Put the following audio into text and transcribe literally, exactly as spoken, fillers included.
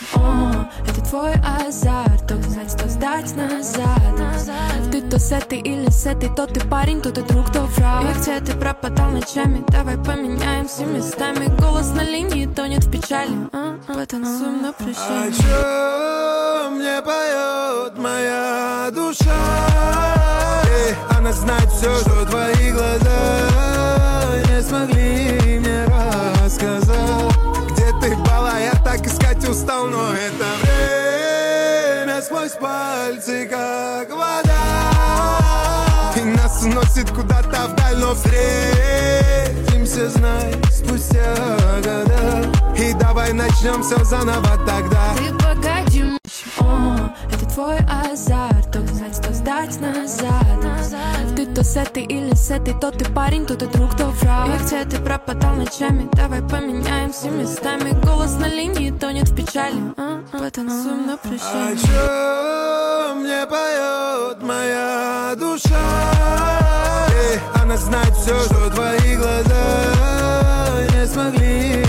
О, это твой азарт, то взять, то сдать назад. Ты то с этой или с этой, то ты парень, то ты друг, то враг. И где ты пропадал ночами, давай поменяемся местами. Голос на линии тонет в печали, потанцуем на прощание. О чем мне поет моя душа? Эй, она знает все, что твои глаза не смогли мне рассказать. Где ты была, я так искать устал, но это время сквозь пальцы, как вода. И нас уносит куда-то вдаль, но встретимся, знай, спустя года. И давай начнем все заново тогда. Ты погоди, о, это твой азарт, то взять, то сдать назад. Ты то с этой или с этой, то ты парень, то ты друг, то враг. И где ты пропадал ночами, давай поменяемся местами. Голос на линии тонет в печали, потанцуем на прощание. О чем мне поет моя душа? Эй, она знает все, что твои глаза не смогли